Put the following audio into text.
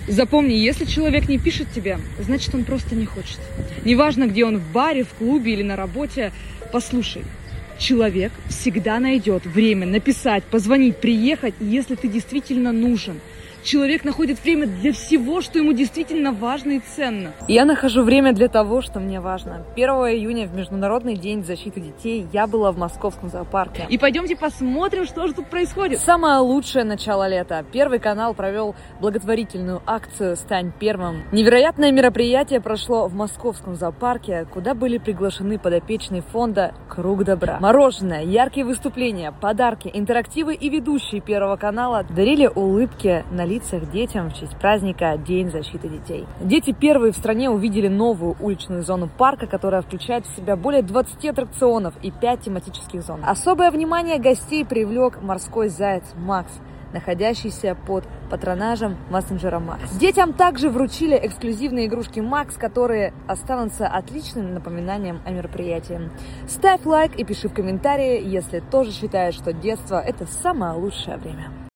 Запомни, если человек не пишет тебе, значит, он просто не хочет. Неважно, где он, в баре, в клубе или на работе, послушай. Человек всегда найдет время написать, позвонить, приехать, если ты действительно нужен. Человек находит время для всего, что ему действительно важно и ценно. Я нахожу время для того, что мне важно. 1 июня, в Международный день защиты детей, я была в Московском зоопарке. И пойдемте посмотрим, что же тут происходит. Самое лучшее начало лета. Первый канал провел благотворительную акцию «Стань первым». Невероятное мероприятие прошло в Московском зоопарке, куда были приглашены подопечные фонда «Круг добра». Мороженое, яркие выступления, подарки, интерактивы и ведущие Первого канала дарили улыбки на лицах детям в честь праздника День защиты детей. Дети первые в стране увидели новую уличную зону парка, которая включает в себя более 20 аттракционов и 5 тематических зон. Особое внимание гостей привлек морской заяц Макс, находящийся под патронажем мессенджера Макс. Детям также вручили эксклюзивные игрушки Макс, которые останутся отличным напоминанием о мероприятии. Ставь лайк и пиши в комментарии, если тоже считаешь, что детство – это самое лучшее время.